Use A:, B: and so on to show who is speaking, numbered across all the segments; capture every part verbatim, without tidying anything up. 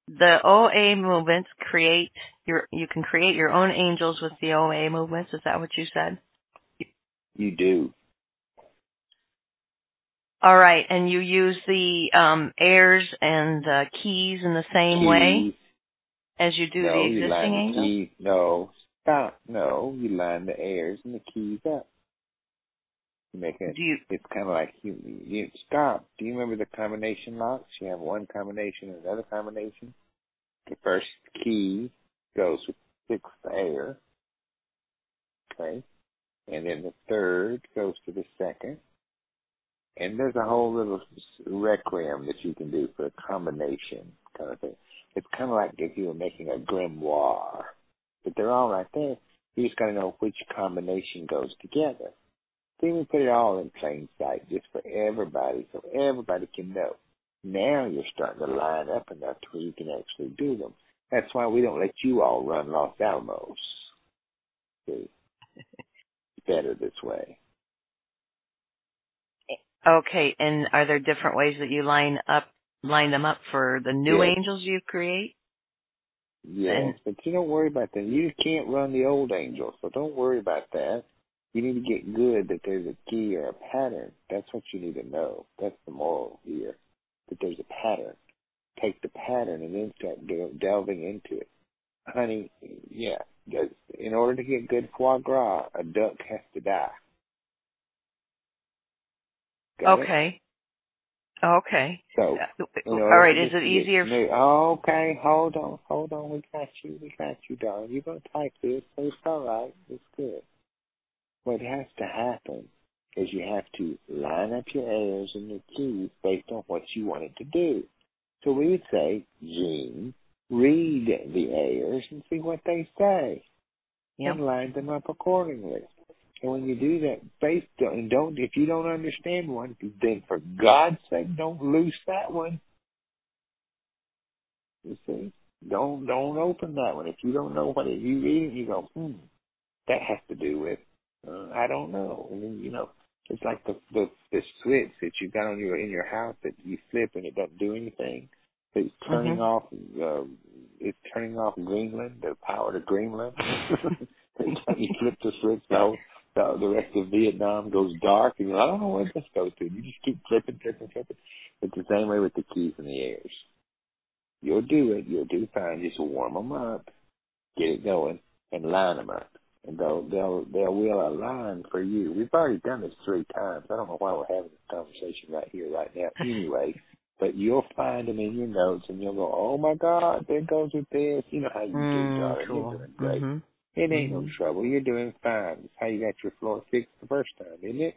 A: the O A movements create your. You can create your own angels with the O A movements. Is that what you said?
B: You do.
A: All right, and you use the um, airs and uh, keys in the same
B: Keys.
A: way as you do
B: No,
A: the
B: you line
A: existing
B: the
A: angels?
B: keys. No, stop. No, you line the airs and the keys up. You make it.
A: Do you?
B: It's kind of like you, you stop. Do you remember the combination locks? You have one combination and another combination. The first key goes with sixth air, okay, and then the third goes to the second. And there's a whole little requiem that you can do for a combination kind of thing. It's kind of like if you were making a grimoire. But they're all right there. You just got to know which combination goes together. Then we put it all in plain sight just for everybody so everybody can know. Now you're starting to line up enough to where you can actually do them. That's why we don't let you all run Los Alamos. See? It's better this way.
A: Okay, and are there different ways that you line up, line them up for the new
B: Yes.
A: angels you create?
B: Yes,
A: And,
B: but you don't worry about that. You can't run the old angels, so don't worry about that. You need to get good that there's a key or a pattern. That's what you need to know. That's the moral here, that there's a pattern. Take the pattern and then start del- delving into it. Honey, yeah, in order to get good foie gras, a duck has to die. Got
A: okay.
B: it?
A: Okay.
B: So,
A: All right, is it easier?
B: New, oh, okay, hold on, hold on. We got you, we got you, darling. You're going to type this, so it's all right. It's good. What has to happen is you have to line up your airs and your keys based on what you want it to do. So we would say, Gene, read the airs and see what they say.
A: Yep.
B: And line them up accordingly. And when you do that, based on, and don't, if you don't understand one, then for God's sake, don't loose that one. You see? Don't, don't open that one. If you don't know what it, you read it, you go, hmm, that has to do with, uh, I don't know. And then, you know, it's like the, the, the switch that you got on your, in your house that you flip and it doesn't do anything. It's turning
A: Mm-hmm.
B: off, uh, it's turning off Greenland, the power to Greenland. Every time you flip the switch, the whole, the, the rest of Vietnam goes dark, and you're like, I don't know where this goes to. You just keep flipping, flipping, flipping. It's the same way with the keys and the airs. You'll do it. You'll do fine. Just warm them up, get it going, and line them up. And they'll, they'll, they will align for you. We've already done this three times. I don't know why we're having this conversation right here, right now. Anyway, but you'll find them in your notes, and you'll go, oh, my God, there goes with this. You know how you
A: Mm,
B: do, darling.
A: cool.
B: You're doing great.
A: Mm-hmm.
B: It ain't
A: mm-hmm.
B: no trouble. You're doing fine. It's how you got your floor fixed the first time, isn't it?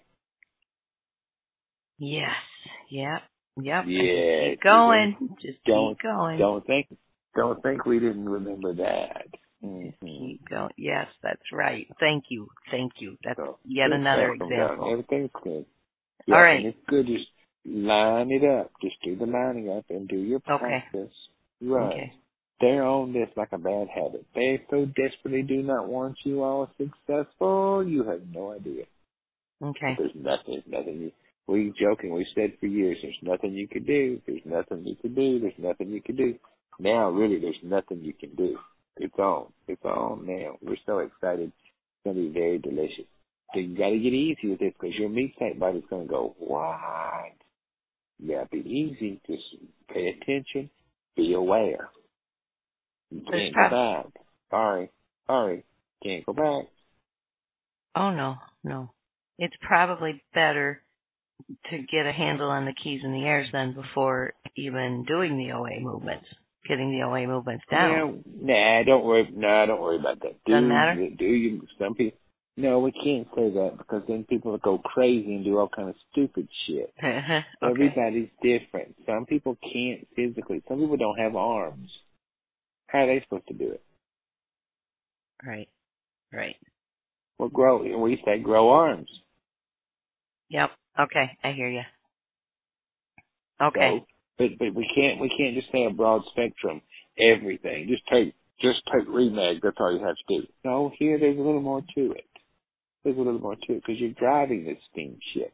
A: Yes. Yep. Yep.
B: Yeah.
A: Just keep going. Just
B: don't,
A: keep going.
B: Don't think, don't think we didn't remember that.
A: Just
B: Mm-hmm.
A: keep going. Yes, that's right. Thank you. Thank you. That's
B: So,
A: yet another
B: welcome,
A: example.
B: darling. Everything's good. Yeah,
A: All right.
B: and it's good. Just line it up. Just do the lining up and do your practice.
A: Okay.
B: Right.
A: Okay.
B: They're on this like a bad habit. They so desperately do not want you all successful. You have no idea.
A: Okay.
B: There's nothing, nothing. You, we joking. We said for years, there's nothing you can do. There's nothing you can do. There's nothing you can do. Now, really, there's nothing you can do. It's on. It's on now. We're so excited. It's going to be very delicious. So you got to get easy with this because your meat type body's going to go, what? You got to be easy. Just pay attention. Be aware. You can't go back. Sorry. Sorry. Can't go back.
A: Oh, no, no. It's probably better to get a handle on the keys and the airs then before even doing the O A movements, getting the O A movements down.
B: Nah, nah, don't worry. Nah, don't worry about that. Do,
A: Doesn't matter?
B: Do you, some people, no, we can't say that because then people will go crazy and do all kind of stupid shit.
A: Okay.
B: Everybody's different. Some people can't physically. Some people don't have arms. How are they supposed to do it?
A: Right. Right.
B: Well, grow. We say grow arms.
A: Yep. Okay. I hear you. Okay.
B: So, but but we can't we can't just say a broad spectrum everything. Just take just take remag. That's all you have to do. No, here there's a little more to it. There's a little more to it because you're driving this steamship.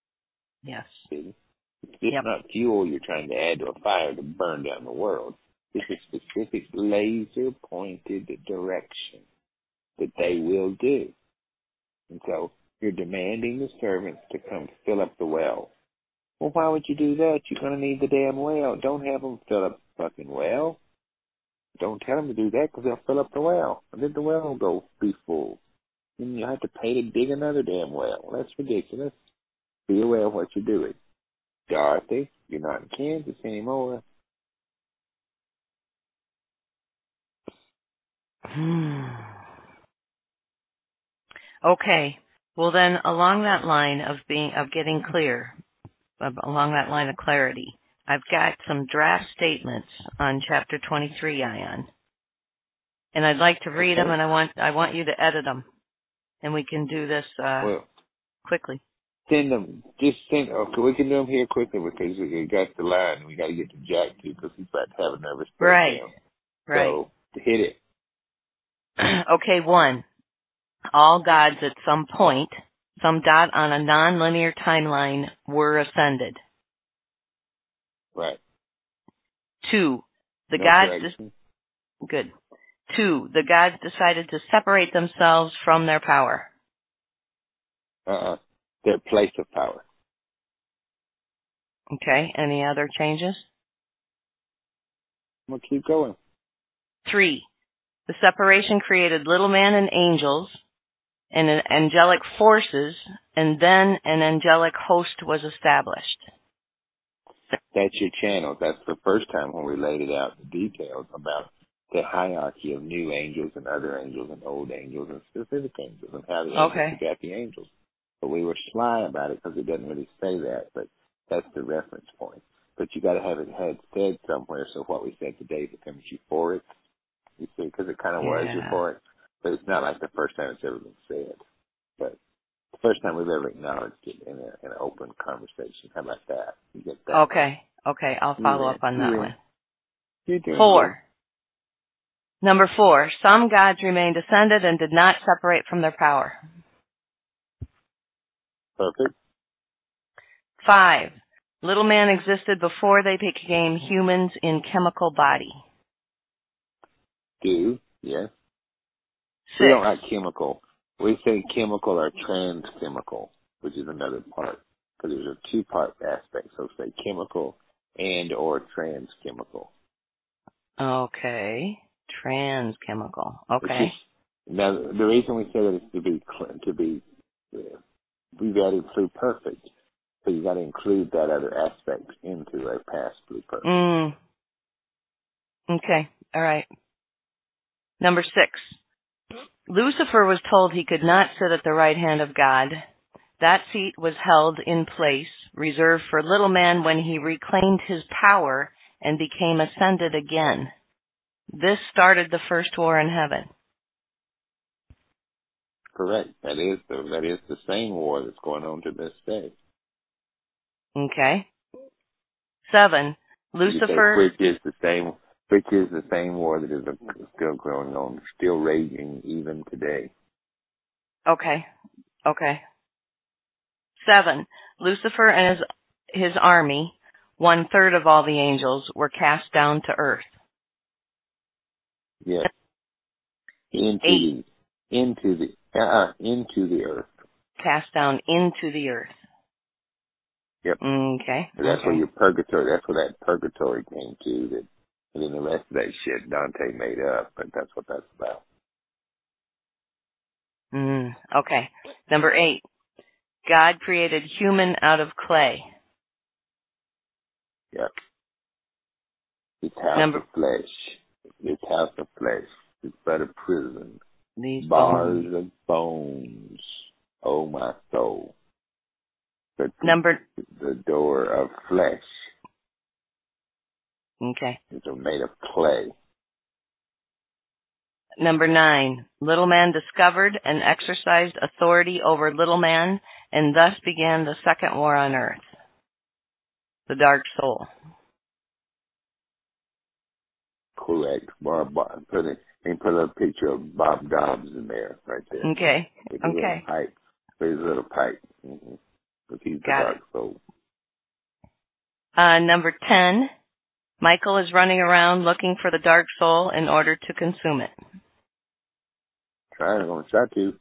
A: Yes.
B: See? It's just
A: yep.
B: not fuel you're trying to add to a fire to burn down the world. It's a specific laser-pointed direction that they will do. And so you're demanding the servants to come fill up the well. Well, why would you do that? You're going to need the damn well. Don't have them fill up the fucking well. Don't tell them to do that because they'll fill up the well. And then the well will go be full. Then you have to pay to dig another damn well. That's ridiculous. Be aware of what you're doing. Dorothy, you're not in Kansas anymore.
A: Hmm. Okay. Well, then, along that line of being of getting clear, along that line of clarity, I've got some draft statements on chapter twenty-three, Ion, and I'd like to read okay. them, and I want I want you to edit them, and we can do this uh,
B: well,
A: quickly.
B: Send them. Just send. Okay, we can do them here quickly because we got the line. We got to get to Jack too because he's about to have a nervous breakdown.
A: Right. Right.
B: So hit it.
A: Okay. One. All gods at some point, some dot on a nonlinear timeline, were ascended.
B: Right.
A: Two. The
B: no
A: gods. De- good. Two. The gods decided to separate themselves from their power.
B: Uh-uh. Their place of power.
A: Okay. Any other changes?
B: We'll keep going.
A: Three. The separation created little man and angels and an angelic forces, and then an angelic host was established.
B: That's your channel. That's the first time when we laid it out, the details about the hierarchy of new angels and other angels and old angels and specific angels and how the angels
A: okay.
B: begat the angels. But we were sly about it because it doesn't really say that, but that's the reference point. But you got to have it had said somewhere, so what we said today becomes euphoric. You see, because it kind of
A: yeah.
B: was euphoric, but it's not like the first time it's ever been said. But the first time we've ever acknowledged it in, a, in an open conversation. How about that? You get that?
A: Okay, okay, I'll follow
B: You're
A: up on
B: in.
A: that
B: You're
A: one.
B: You're doing
A: Four.
B: Good.
A: Number four, some gods remained ascended and did not separate from their power.
B: Perfect.
A: Five, little man existed before they became humans in chemical body.
B: Do, yes.
A: Six.
B: We don't like chemical. We say chemical or trans-chemical, which is another part, because there's a two-part aspect. So say chemical and or trans-chemical.
A: Okay, trans-chemical. Okay.
B: Just, now, the reason we say that is to be to be uh, we've added pluperfect, so you got to include that other aspect into a past pluperfect.
A: Mm. Okay. All right. Number six. Lucifer was told he could not sit at the right hand of God. That seat was held in place, reserved for little man when he reclaimed his power and became ascended again. This started the first war in heaven.
B: Correct. That is the that is the same war that's going on to this day.
A: Okay. Seven. Lucifer.
B: Which is the same. Which is the same war that is still going on, still raging even today.
A: Okay. Okay. Seven. Lucifer and his his army, one third of all the angels, were cast down to earth.
B: Yes. Into
A: Eight.
B: the into the uh into the earth.
A: Cast down into the earth.
B: Yep.
A: Okay.
B: So that's
A: okay.
B: where your purgatory. That's where that purgatory came to. That, and then the rest of that shit Dante made up, but that's what that's about.
A: Mm, okay. Number eight. God created human out of clay.
B: Yep. His house
A: Number,
B: of flesh. His house of flesh. It's but a prison.
A: These
B: Bars
A: bones.
B: of bones. Oh my soul. But the,
A: Number.
B: The door of flesh.
A: Okay.
B: It's made of clay.
A: Number nine. Little man discovered and exercised authority over little man, and thus began the second war on earth. The dark soul.
B: Correct. Bob, Bob, put it, and put a picture of Bob Dobbs in there, right there.
A: Okay.
B: With his
A: okay.
B: little pipe. With his little pipe. Mm-hmm. But he's the
A: Got
B: dark
A: it.
B: soul.
A: Uh, number ten. Michael is running around looking for the dark soul in order to consume it.
B: Trying, I'm going to try to.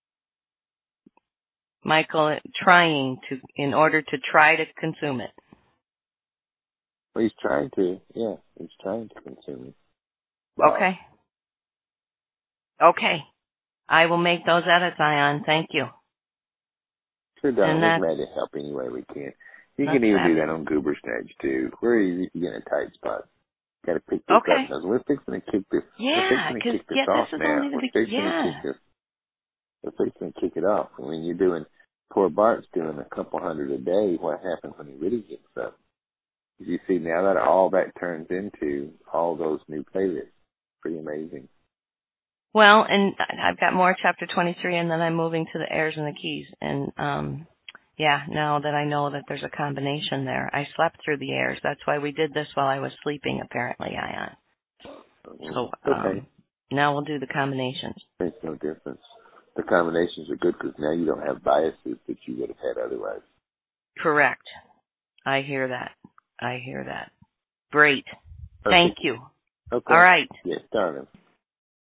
A: Michael trying to, in order to try to consume it.
B: Well, he's trying to, yeah, he's trying to consume it. Wow.
A: Okay. Okay. I will make those edits, Ion. Thank you.
B: Sure, darling.
A: And
B: We're glad to help any way we can. You
A: That's
B: can even
A: that.
B: do that on Goober Stage, too. We're easy to get in a tight spot. Got to pick this
A: Okay.
B: up. Because we're fixing to kick this,
A: Yeah,
B: we're fixing to kick this
A: yeah,
B: off
A: this is
B: now.
A: only the
B: We're
A: be-
B: fixing
A: yeah.
B: to kick this. We're fixing to kick it off. I mean, you're doing, poor Bart's doing a couple hundred a day. What happens when he really gets up? You see, now that all that turns into all those new playlists. Pretty amazing.
A: Well, and I've got more chapter twenty-three, and then I'm moving to the heirs and the keys. And, um, yeah, now that I know that there's a combination there, I slept through the heirs. That's why we did this while I was sleeping, apparently, Ion. So um,
B: Okay.
A: now we'll do the combinations.
B: Makes no difference. The combinations are good because now you don't have biases that you would have had otherwise.
A: Correct. I hear that. I hear that. Great.
B: Perfect.
A: Thank you.
B: Okay.
A: All right.
B: Yes, darling.